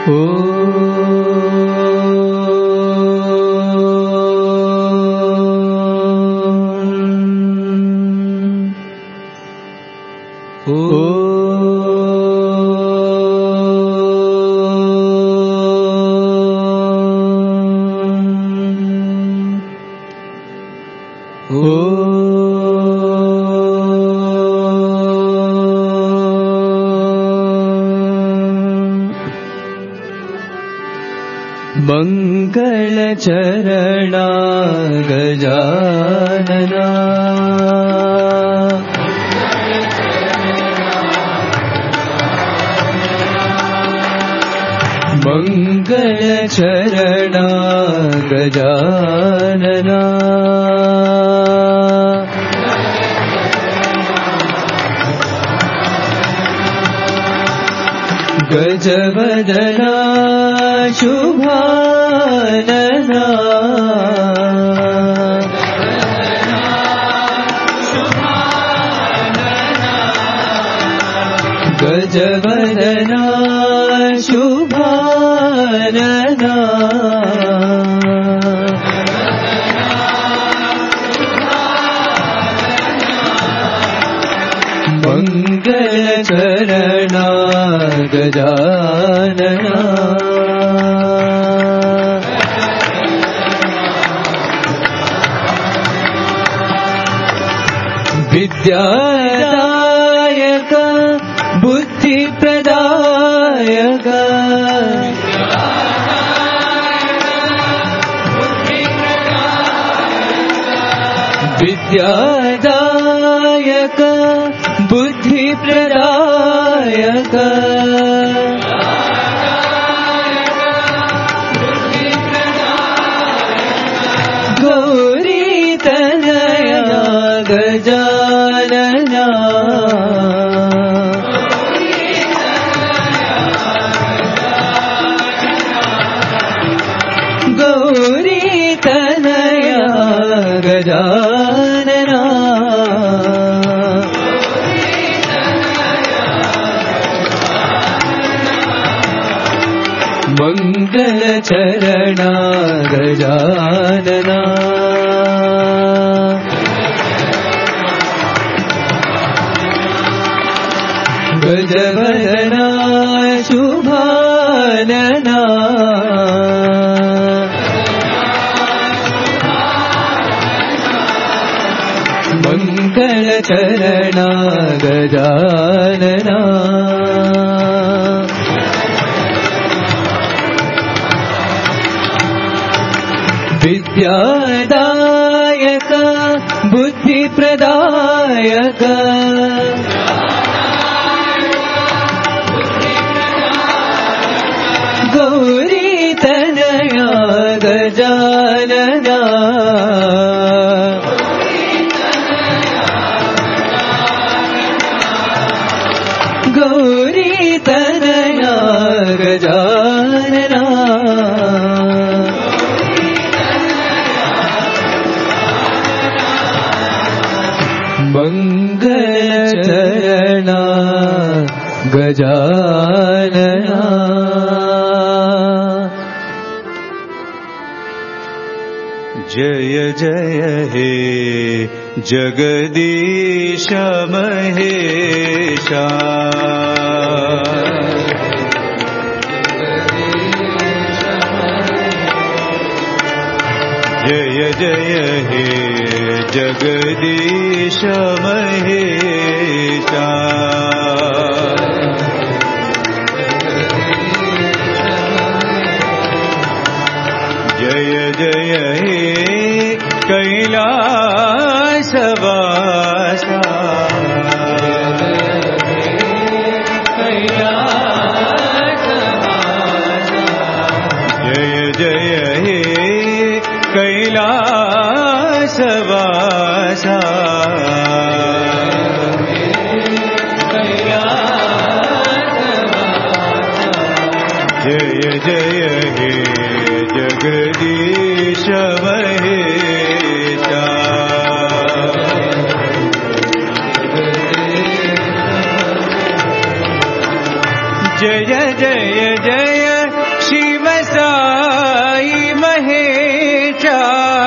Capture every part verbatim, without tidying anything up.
मंगलचरणा गजानना मंगलचरणा गजानना गजवदना शुभानना गजवदना शुभानना मंगलचरणा गजानना विद्यादायक बुद्धिप्रदायक विद्यादायक बुद्धिप्रदायक गौरी तनया गजानना गौरी तनया गजानना मंगलचरणा गजानना गजवदना शुभानना मंगलचरणा गजानना विद्यादायक बुद्धिप्रदायक गौरी तनया गजानना गौरी तनया गजानना मंगलचरणा गजानना जय जय हे जगदीश महेशा जय जय हे जगदीश महेशा जय जय हे कैलासवासा जय जय हे कैलासवासा जय जय हे जगदीश महेशा जय जय जय साई महेशा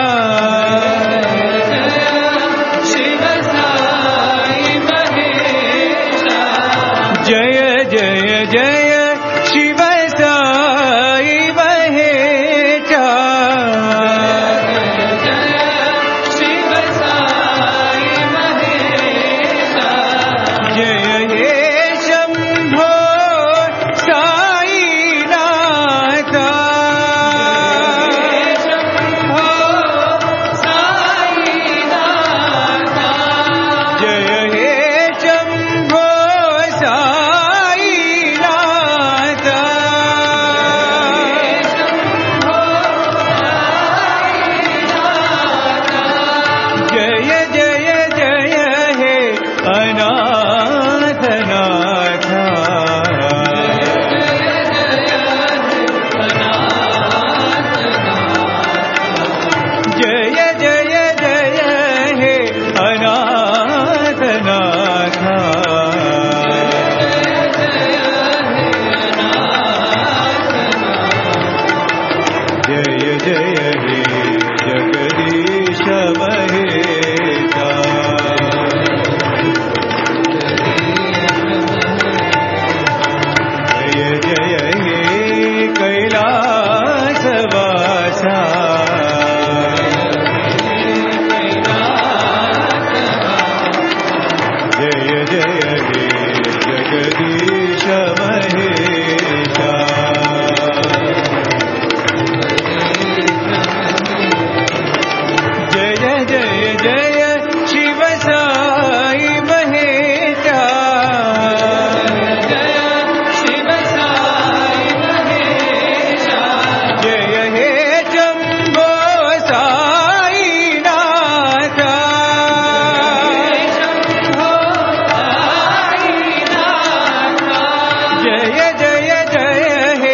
शिव साई महेशा जय जय जय शिव साई महेशा शिव साई महेशा जय हे शंभो साईनाथ शंभो साईनाथ जय हे शंभो साईनाथ जय जय जय हे अनाथनाथ जय जय जय हे अनाथनाथ जय जय हे जगदीश महेशा जय जय हे कैलासवासा जय जय हे जगदीश महेशा जय जय जय शिव साई महेशा शिव साई महेशा जय हे शंभो साईनाथ शंभो साईनाथ जय जय जय हे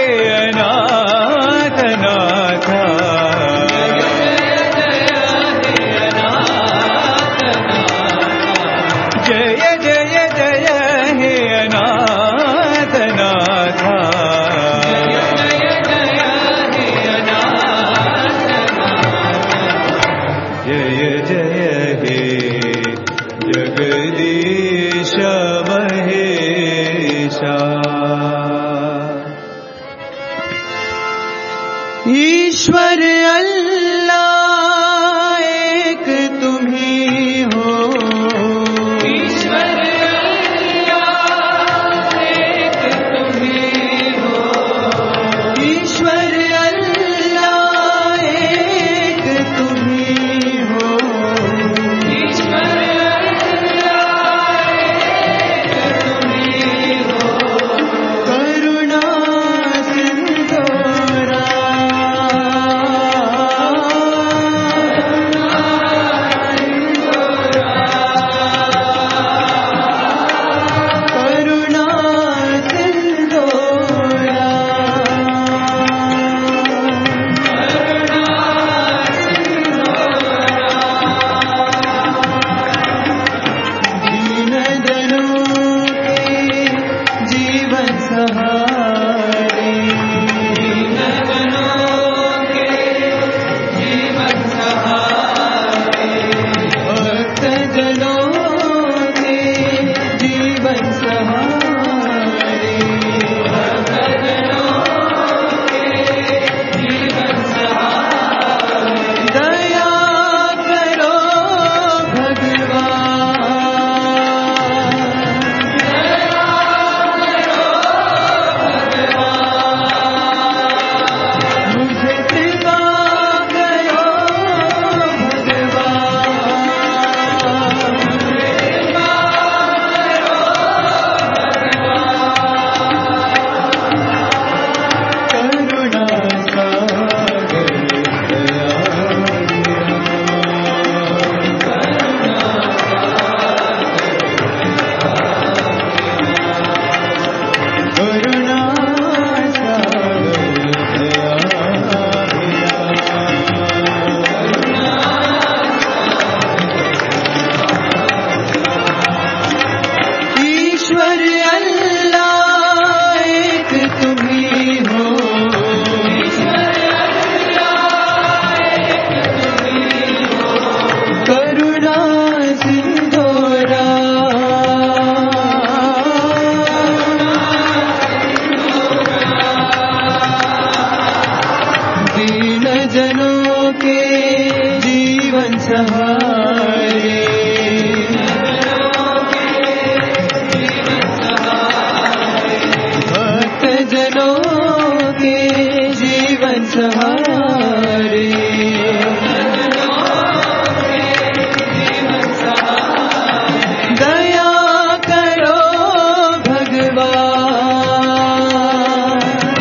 अनाथनाथ जय जय जय हे अनाथनाथ जय जय हे जगदीश महेशा ईश्वर अल्लाह एक तुम ही हो ईश्वर अल्लाह एक तुम ही हो ईश्वर अल्लाह एक तुम ही हो ईश्वर अल्लाह एक तुम ही हो करुणा सिंधोरा करुणा सिंधोरा दीन जनों के जीवन सहारे जीवन सहारे भक्त जनों के जीवन सहारे जीवन सहारे दया करो भगवान जनों के जीवन सहारे दया करो भगवान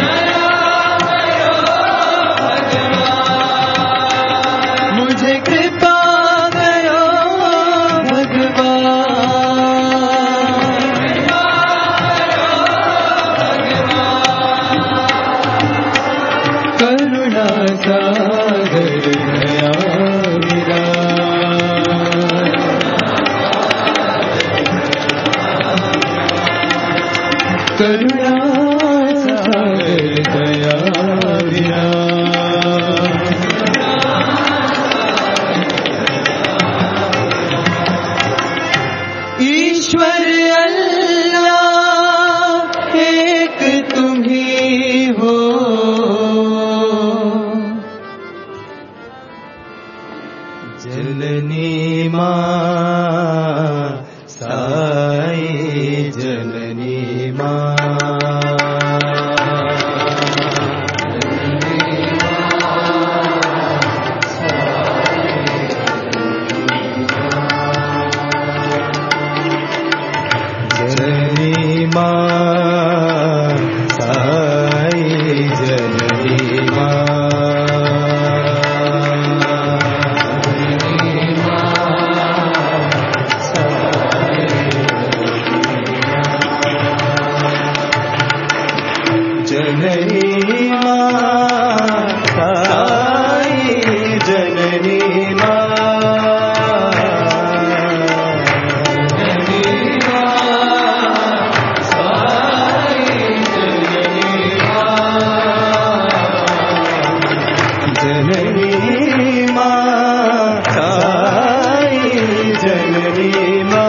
मुझे कृपा करो भगवान करुणा सागर दया मेरा करुणा सागर दया मेरा ईश्वर अल्लाह एक तुम ही हो जननी माँ साई जननी माँ जननी माँ साई जननी माँ जननी माँ साई जननी माँ जननी माँ साई जननी माँ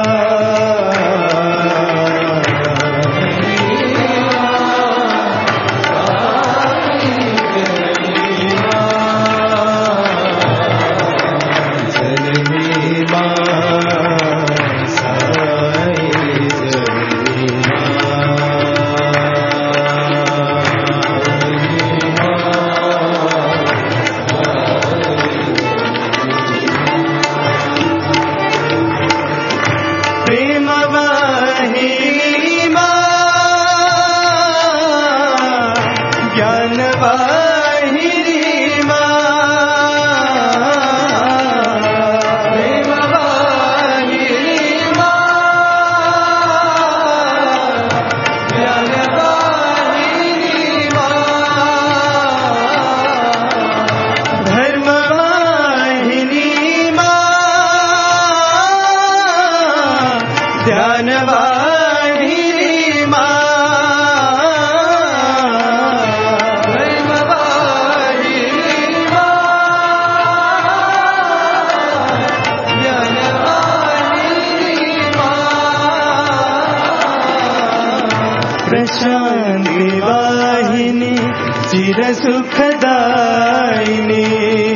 प्रेम वाहिनी माँ ज्ञान वाहिनी माँ प्रेम वाहिनी माँ ज्ञान वाहिनी माँ धर्म वाहिनी ध्यान वाहिनी माँ प्रेम वाहिनी माँ ज्ञान वाहिनी माँ प्रशांति वाहिनी चिर सुखदायिनी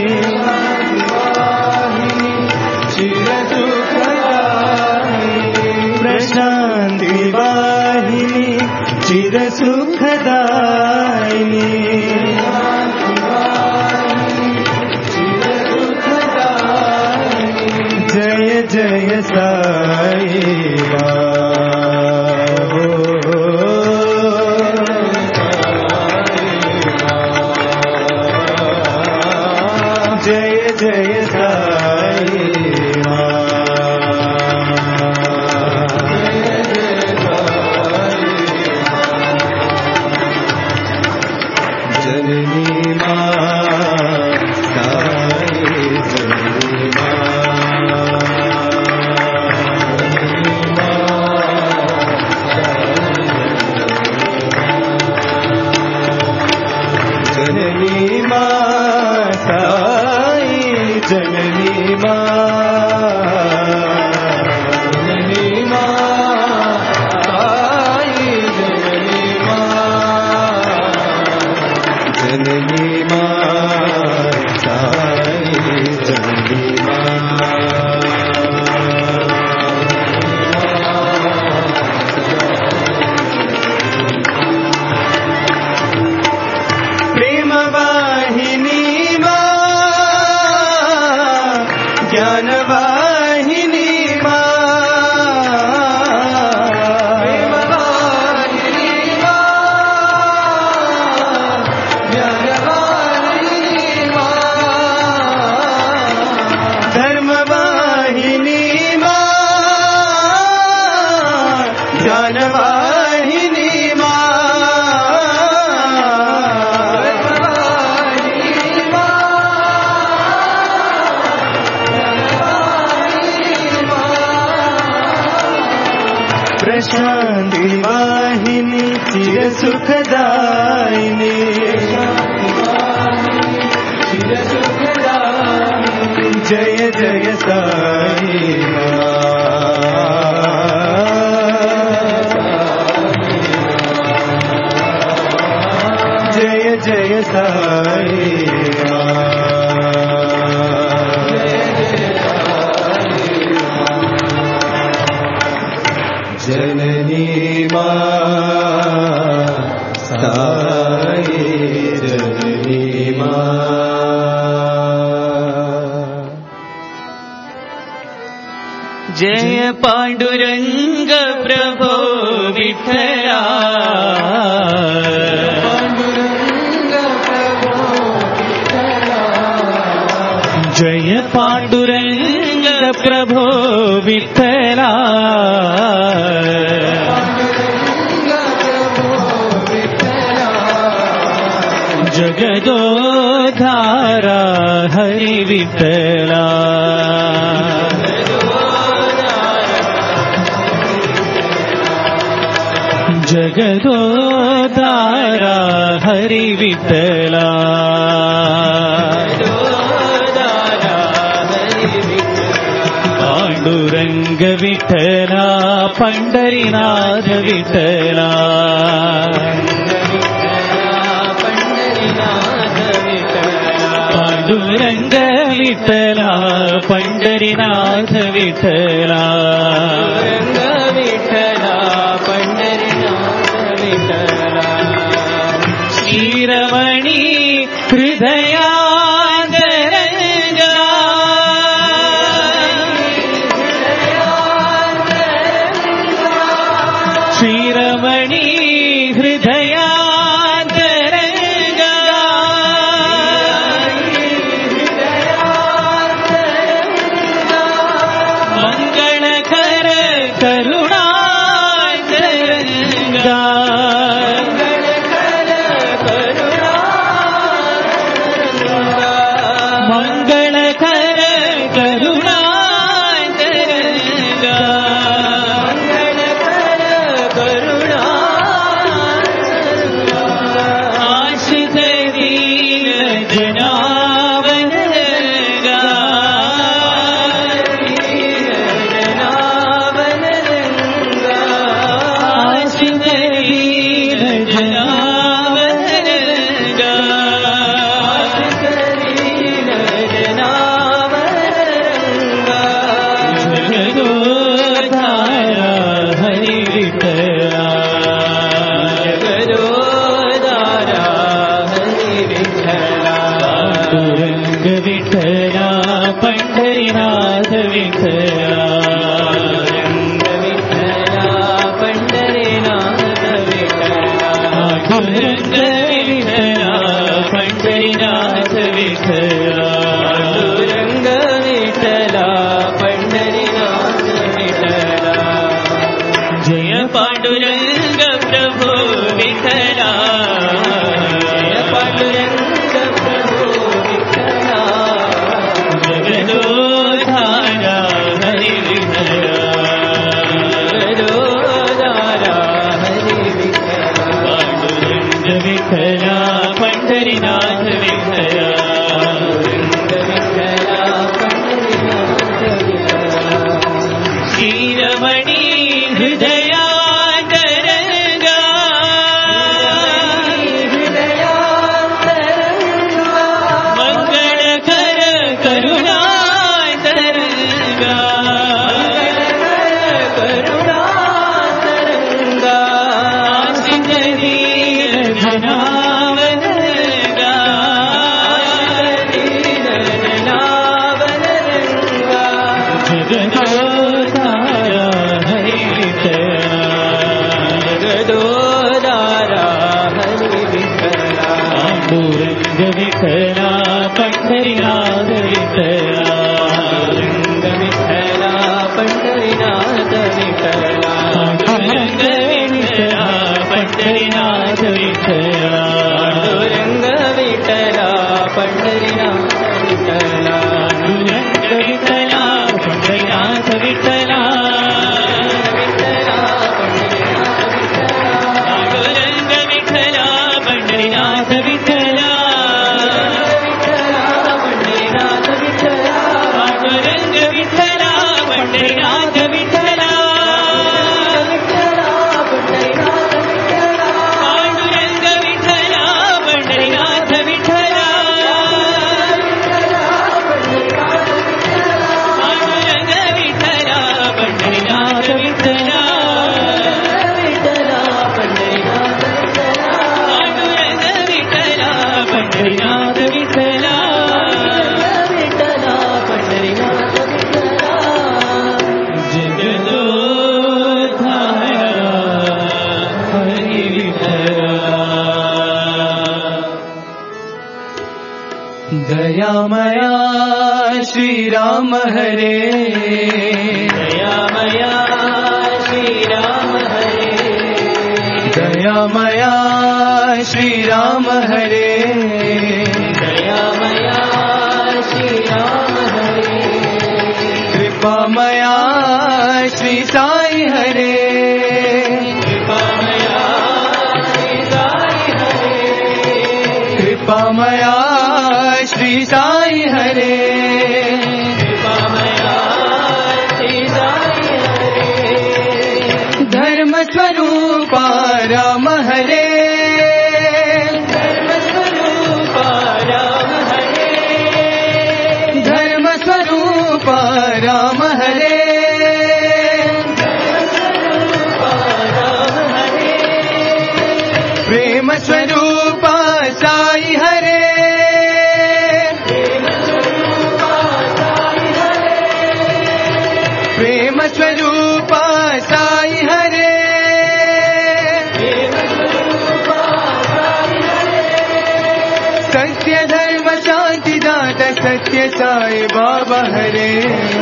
चिर प्रशांति वाहिनी चिर सुखदायिनी जय जय साई जय जय साई जननी माँ साई जननी माँ शांति वाहिनी चिर सुखदायिनी चिर सुखदायिनी जय जय साई जय जय साई जननी मां साई जननी मां जय पांडुरंग प्रभो विठला पांडुरंग प्रभो विठला जय पांडुरंग प्रभो विठला जगदोधारा हरि विठला जगदोधारा हरि विठला पांडुरंग विठला पंढरीनाथ विठला पांडुरंग विठला पंढरीनाथ विठला विठला पंढरीनाथ विठला श्रीरमणी हृदयादरंगा श्रीरमणी हृदया विठला पंढरीनाथ विठ्ठला पंढरीनाथ विठ्ठला पांडुरंग विठ्ठला पंढरीनाथ विठ्ठला पांडुरंग विठ्ठला पंढरीनाथ विठ्ठला पांडुरंग विठ्ठला पंढरीनाथ विठ्ठला पंढरीनाथ विठ्ठला विठ्ठला पंढरीनाथ विठ्ठला जगदोद्धारा हरी विठ्ठला दयामया श्रीराम हरे दयामया श्रीराम हरे दयामया श्रीराम हरे दयामया श्रीराम हरे कृपामया श्री साई हरे कृपामया श्री साई हरे कृपामया श्री साई हरे कृपामया श्री साई हरे धर्म स्वरूपा राम हरे धर्म स्वरूपा राम हरे धर्म स्वरूपा राम हरे प्रेम स्वरूपा साई हरे प्रेम स्वरूपा साई हरे सत्य धर्म शांति दाता सत्य साई बाबा हरे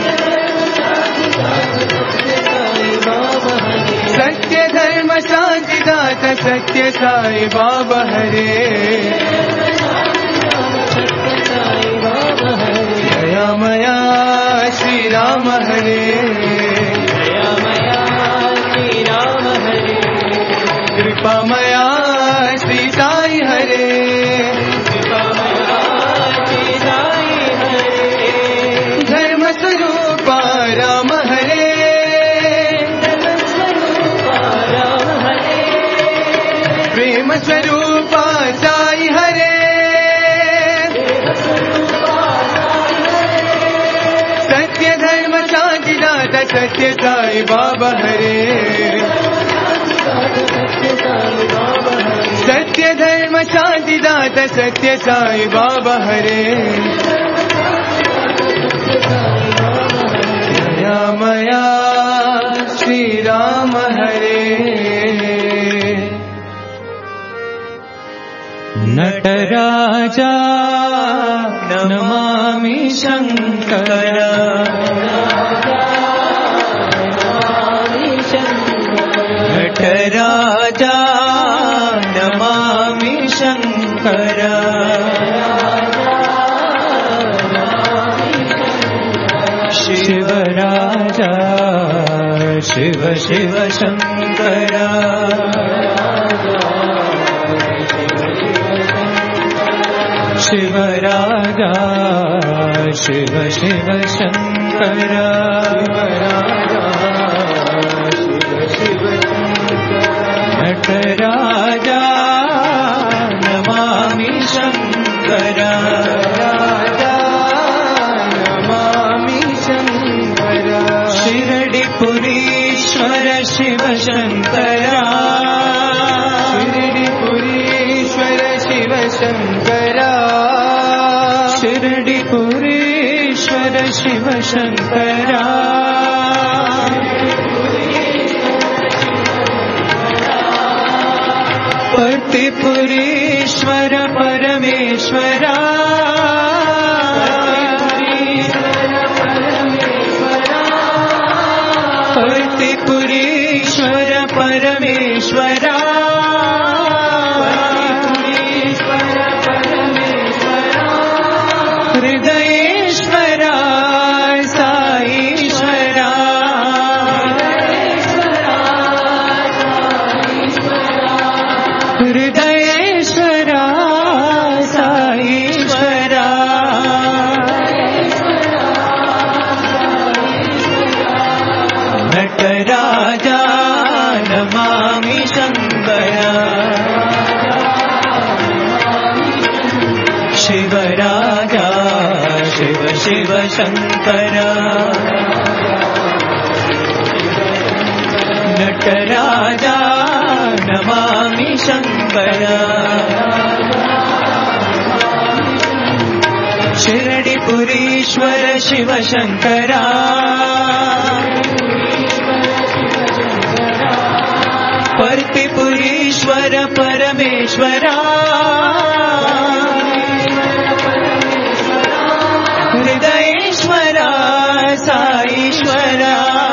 सत्य धर्म शांति दाता सत्य साई बाबा हरे दयामया श्री राम हरे दयामया श्रीराम हरे कृपामया श्री साई हरे कृपामया श्री साई हरे धर्म स्वरूपा राम हरे धर्म स्वरूपा राम हरे प्रेम स्वरूपा साई हरे सत्य धर्म शांति दाता सत्य साई बाबा हरे सत्य धर्म शांति दाता सत्य साई बाबा हरे दयामया श्री राम हरे नटराजा नमामि शंकर नटराजा नमामि शंकर शिवराजा शिव शिव शंकर शिवराजा शिव शिव शंकर नटराजा नमामि शंकर नमामि शंकर शिरडिपुरीश्वर शिव शंकरा शिरडिपुरीश्वर शिव शंकरा शिरडिपुरीश्वर शिव शंकरा पतिपुरीश्वर परमेश्वरा पतिपुरीश्वर परमेश्वरा हृदयेश्वरा साईश्वरा हृदयेश्वरा शिवराजा शिव शिव शङ्कर नटराजा नमामि शङ्कर शिरडिपुरीश्वर शिव शङ्करा पर्तिपुरीश्वर परमेश्वरा हृदयेश्वरा साईश्वरा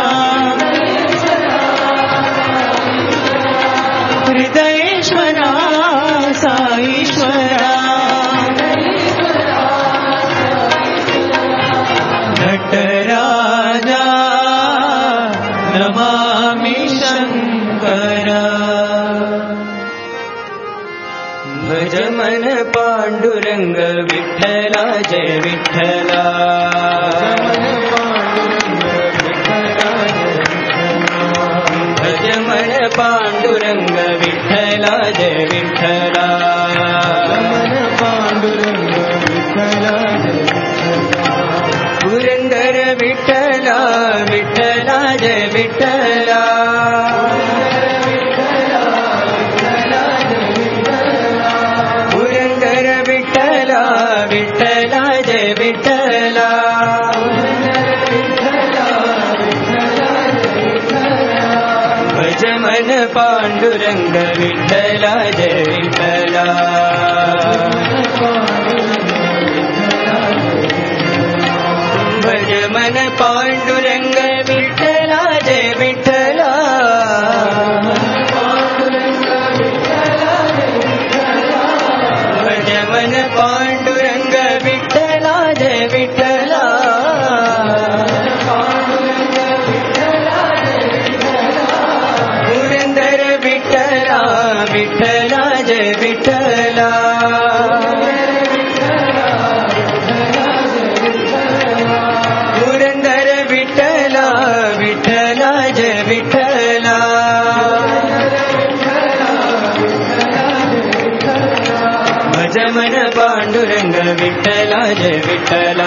हृदयेश्वरा साईश्वरा नटराजा नमामि शङ्करा भज मन पांडुरंग विठ्ठला जय विठ्ठला भज मन पांडुरंग विठ्ठला जय विठ्ठला पांडुरंग विठ्ठला पुरंदर विठ्ठला विठ्ठला जय विठ्ठला पुरंदर विठ्ठला विठ्ठला जय विठ्ठला भज मन पांडुरंग विठ्ठला जय विठ्ठला भज मन पांडुरंग विठ्ठला जय विठ्ठला भज मन पांडुरंग विठ्ठला जय विठ्ठला पुरंदर विठ्ठला विठ्ठला जय विठ्ठला पुरंदर विठ्ठला विठ्ठला जय विठ्ठला भज मन पांडुरंग विठ्ठला जय विठ्ठला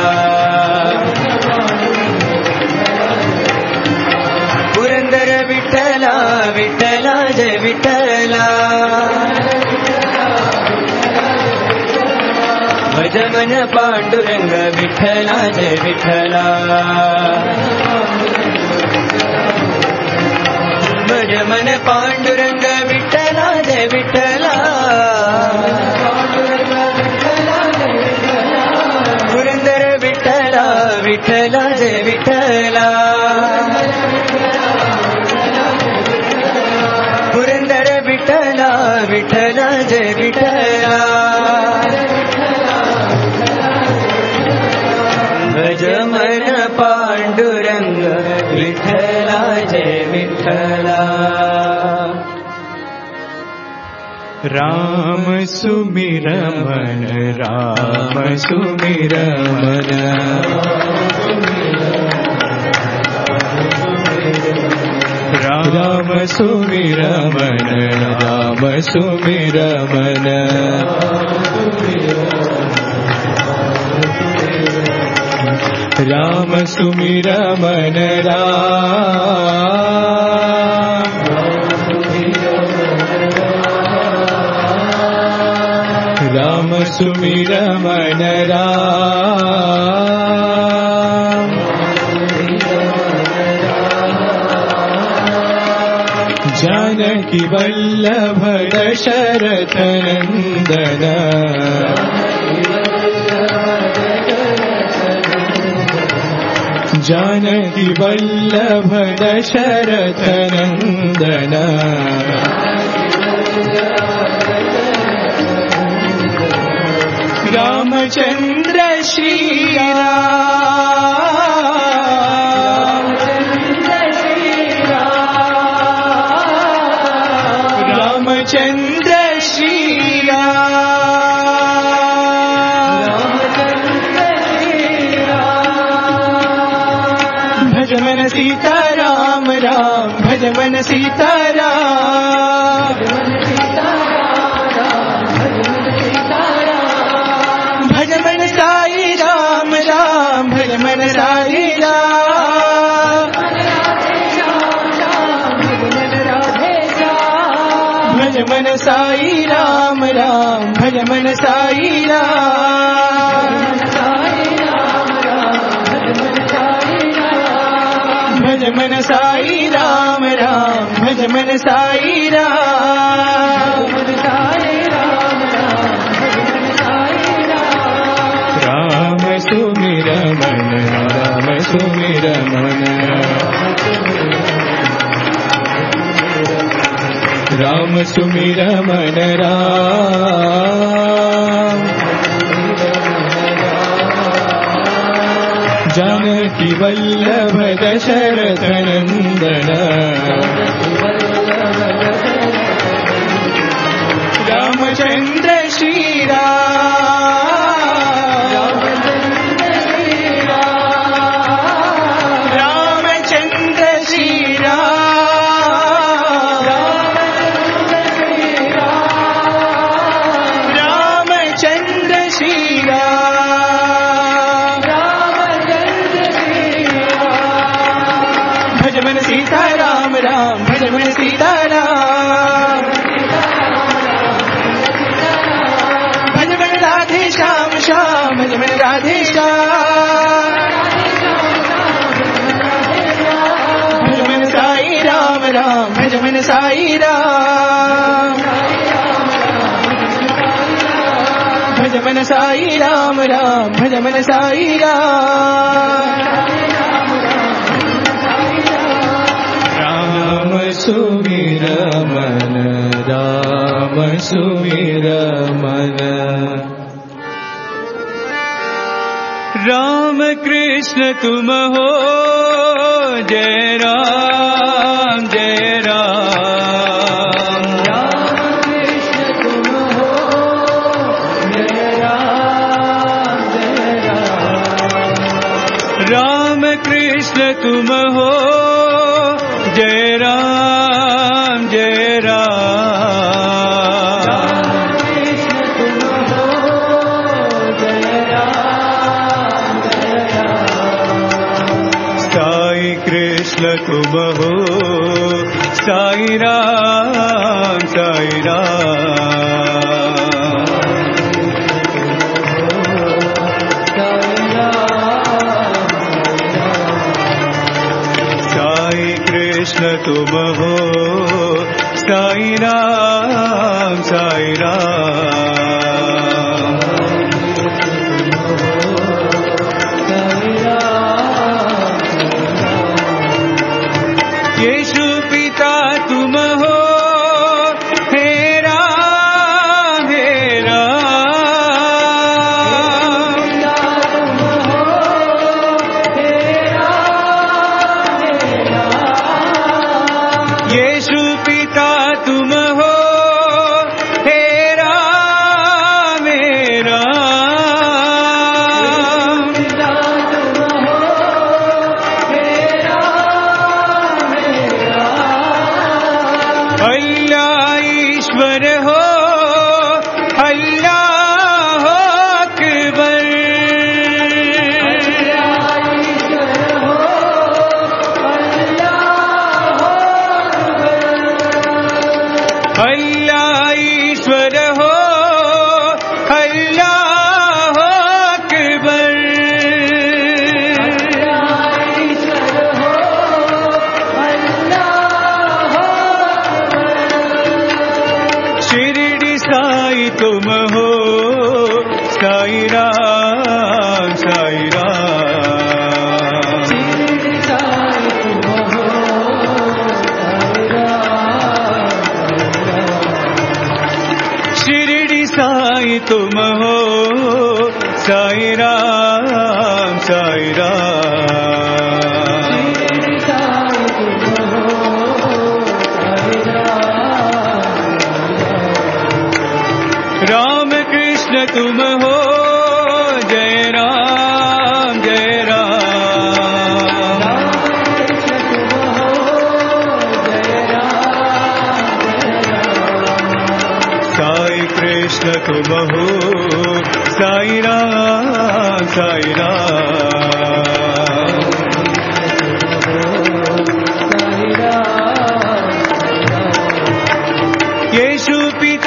पुरंदर विठ्ठला विठ्ठला जय विठ्ठला भज मन पांडुरंग विठ्ठला जय विठ्ठला भज मन पांडुरंग विठ्ठला जय विठ्ठला पुरंदर विठ्ठला विठ्ठला जय विठ्ठला पुरंदर विठ्ठला विठ्ठला जय विठ्ठला भज मन पांडुरंग विठ्ठला जय विठ्ठला राम सुमिर मन राम सुमिर मन राम सुमिर मन राम सुमिर मन राम सुमिर मन राम राम सुमिर मन राम जानकी वल्लभ दशरथ नंदन जानकी वल्लभ दशरथ नंदन रामचंद्र श्री राम रामचंद्र श्री राम भज मन सीता राम राम भज मन सीता राम साई राम राम भज मन साई राम भज मन साई राम राम भज मन साई राम राम सुमिर मन राम सुमिर मन राम सुमिर मन राम जानकी वल्लभ दशरथ नंदन रामचंद्र श्री राम रामचंद्र श्री राम रामचंद्र श्री राम भज मन सीता राम राम भज मन सीता राम भज मन राधे श्याम श्याम भज मन राधे श्याम भज मन साई राम राम भज मन साई राम भज मन साई राम राम भज मन साई राम राम सुमिर मन राम सुमिर मन राम कृष्ण तुम हो जय राम जय राम राम कृष्ण तुम हो जय राम जय राम राम कृष्ण तुम हो जय राम जय राम कृष्ण तुम हो जय राम जय राम साई कृष्ण तुम हो साई राम साई राम साई कृष्ण तुम हो साई राम साई राम यीशु पिता तुम हो हे राम हे राम यीशु पिता तुम हो हे राम हे राम अल्लाह ईश्वर हो अल्लाह अकबर अल्लाह ईश्वर हो अल्लाह अकबर शिरडी साई तुम हो साई राम साई राम शिरडी साई तुम हो साई राम साई राम राम कृष्ण तुम हो जय राम जय राम साई कृष्ण तुम हो साई राम साई राम यीशु पिता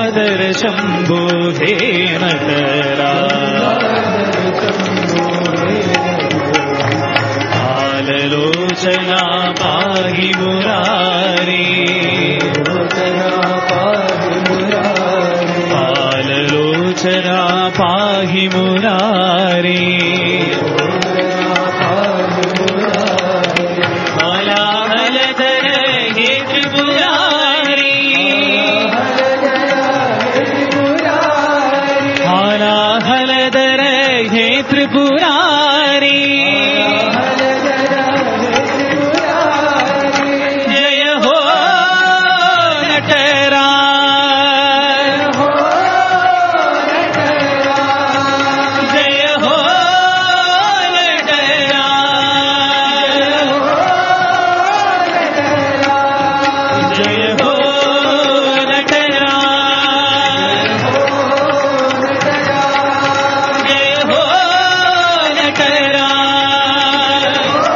गंगाधर शंभो हे नटराज काललोचना पाहि मुरारी काललोचना पाहि मुरारी कालाहलधर हे त्रिपुरारी कालाहलधर हे त्रिपुरारी जय हो नटराज जय हो नटराज जय हो नटराज जय हो नटराज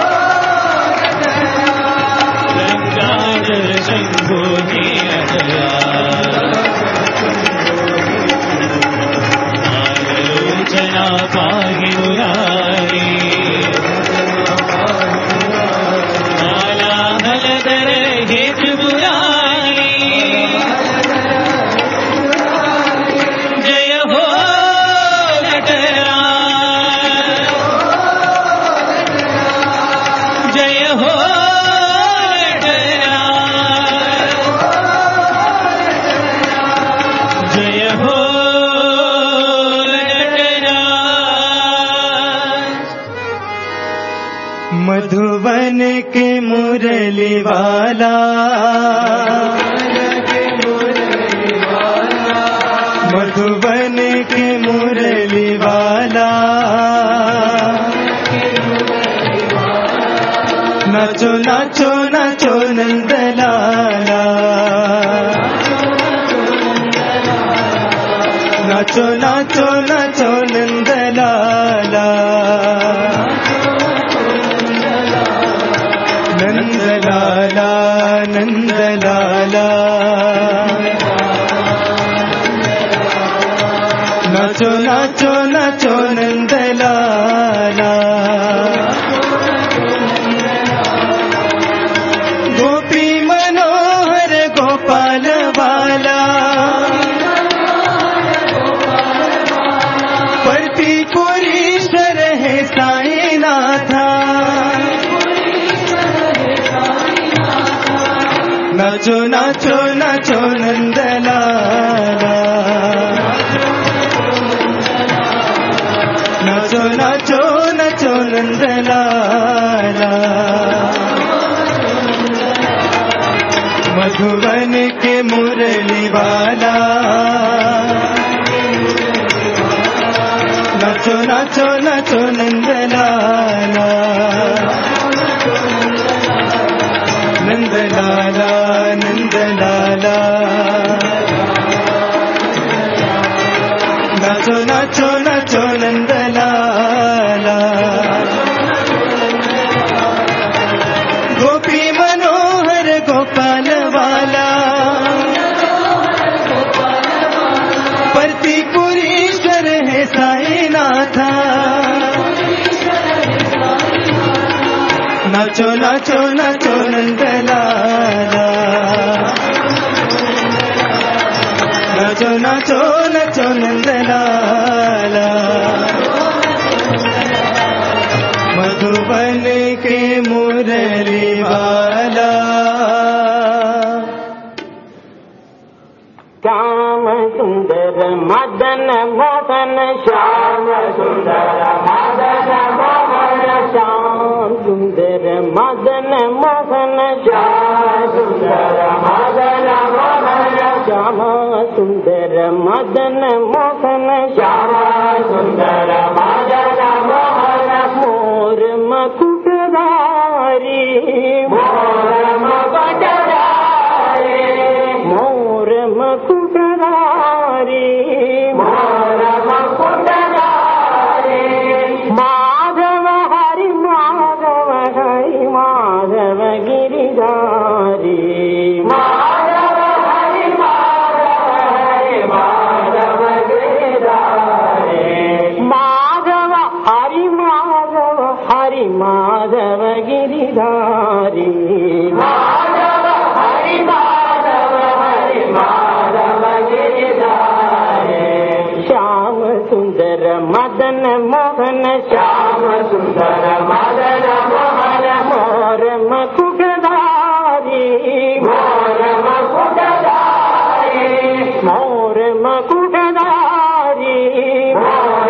गंगाधर शंभो हे काललोचना पाहि मुरारी कालाहलधर हे त्रिपुरारी जय हो नटराज जय हो नटराज जय हो नटराज मधुबन के मुरली वाला मधुबन के मुरली वाला नाचो नाचो नाचो नंदलाला नाचो नाचो नाचो नंदलाला नंदलाला नंदलाला नाचो नाचो नाचो नंदलाला गोपी मनोहर गोपाल वाला परतीपुरीश्वर है साईनाथा नाचो नाचो नाचो नंदलाला नाचो नाचो नाचो नंदलाला मधुबन के मुरली वाला नाचो नाचो नाचो नंदलाला नंदलाला नंदलाला नाचो नाचो नाचो नंदलाला गोपी मनोहर गोपाल वाला परतीपुरीश्वर है साईनाथा नाचो नाचो नाचो नंदलाला नाचो नाचो नाचो नंदलाला मधुबन के मुरली वाला श्याम सुंदर मदन मोहन श्याम सुंदर मदन मोहन श्याम सुंदर मदन मोहन श्याम सुंदर मदन मोहन श्याम सुंदर मदन मोहन श्याम सुंदर मदन मोहन मोर मकुटधारी मोर मकुटधारी मोर मकुटधारी मोर मकुटधारी माधव हरि माधव हरि माधव गिरिधारी माधव हरि माधव हरि श्याम सुंदर मदन मोहन मोर मकुटधारी मोर मकुटधारी मोर मकुटधारी मोर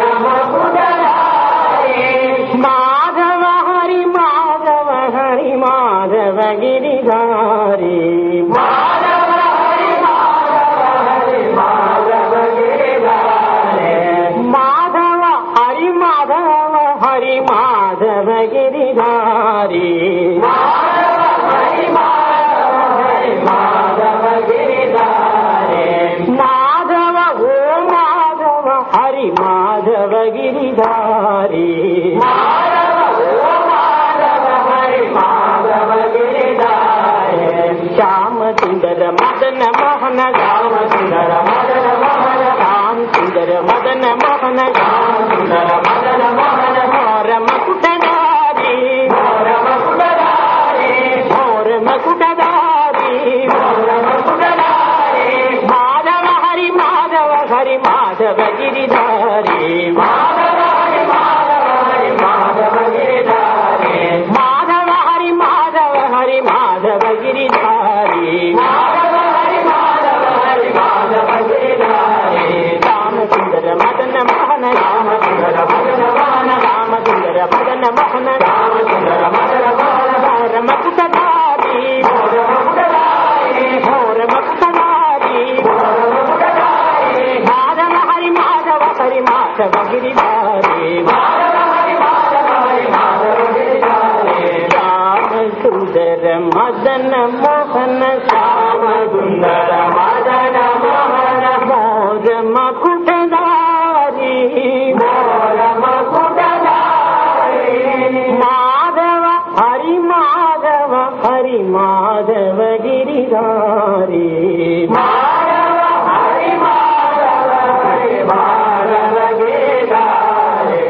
मकुटधारी माधव हरि माधव हरि माधव गिरिधारी माधव हरि माधव हरि माधव गिरिधारी माधव हरि माधव हरि माधव गिरिधारी माधव हरि माधव हरि माधव गिरिधारी माधव ओ माधव हरि माधव गिरिधारी माधव ओ माधव हरि माधव गिरिधारी श्याम सुंदर मदन मोहन श्याम सुंदर मदन मोहन श्याम सुंदर मदन मोहन श्याम सुंदर मदन मोहन मोर मकुटधारी मोर मकुटधारी मोर मकुटधारी मोर मकुटधारी माधव हरि माधव हरि माधव गिरिधारी माधव हरि माधव हरि माधव गिरिधारी माधव हरि माधव हरि माधव गिरिधारी माधव हरि माधव हरि माधव गिरिधारी श्याम सुंदर मदन मोहन श्याम सुंदर मदन मोहन श्याम सुंदर मदन मोहन श्याम सुंदर मदन मोहन मोर मकुटधारी मोर मकुटधारी मोर मकुटधारी मोर मकुटधारी माधव हरि माधव हरि माधव गिरिधारी माधव हरि माधव हरि माधव गिरिधारी श्याम सुंदर मदन मोहन श्याम सुंदर मदन मोहन मोर मकुटधारी मोर मकुटधारी माधव हरि माधव हरि माधव गिरिधारी माधव हरि माधव हरि माधव गिरिधारी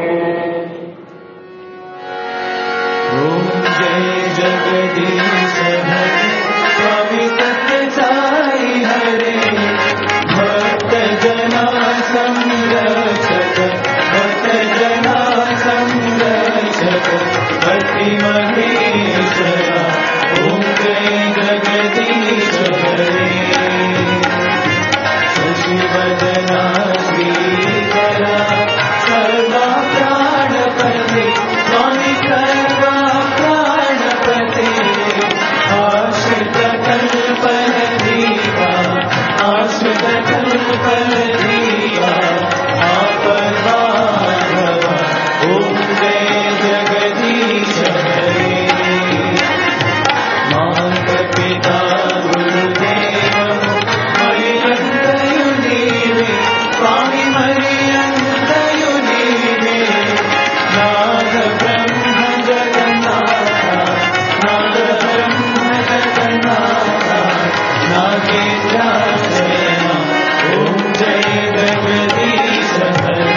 ओम जय जगदीश हरे स्वामी सत्य साई हरे भक्त जना संरक्षक भक्त जना संरक्षक भक्ति महेश्वरा ओम जय जगदीश हरे शशिवदना श्रीकरा सर्वा प्राणपते स्वामी सर्वा प्राणपते आश्रित कल्पलतीका आश्रित कल्पलतीका आपद्बांधव ओम जय जगदीश हरे माता पिता गुरुदेव मरियन्तयुनीवे स्वामी मरियन्तयुनीवे नाद ब्रह्म जगन्नाथ नाद ब्रह्म जगन्नाथ नागेन्द्राशयन ओम जय जगदीश हरे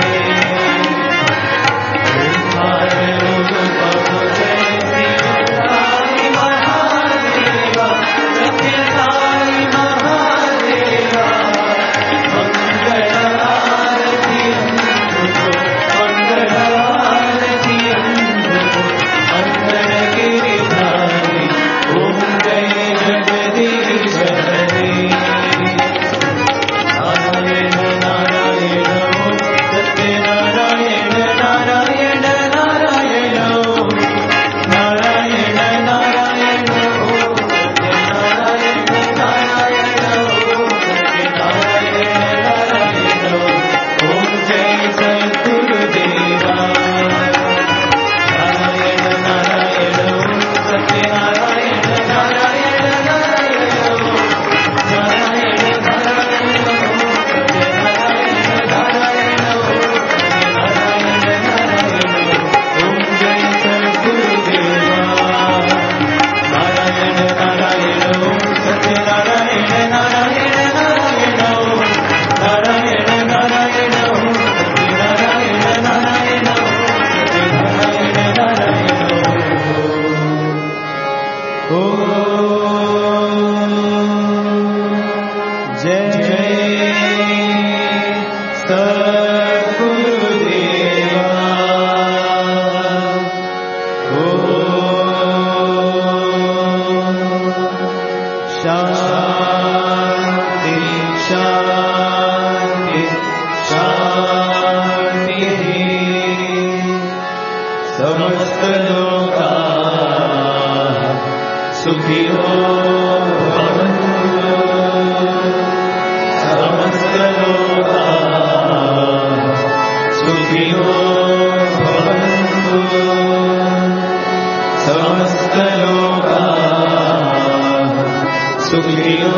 सद्गुरुदेवा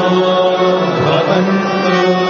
भवन्तु